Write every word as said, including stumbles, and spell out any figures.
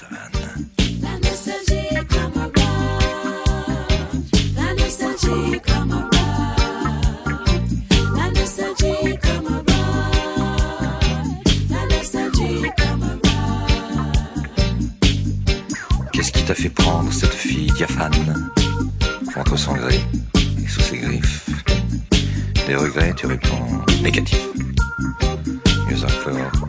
savane. La nostalgie come around. La nostalgie come around. La nostalgie come around. La nostalgie come around. Qu'est-ce qui t'a fait prendre cette fille diaphane contre son gré et sous ses griffes? Des regrets, tu réponds négatif. Mieux encore,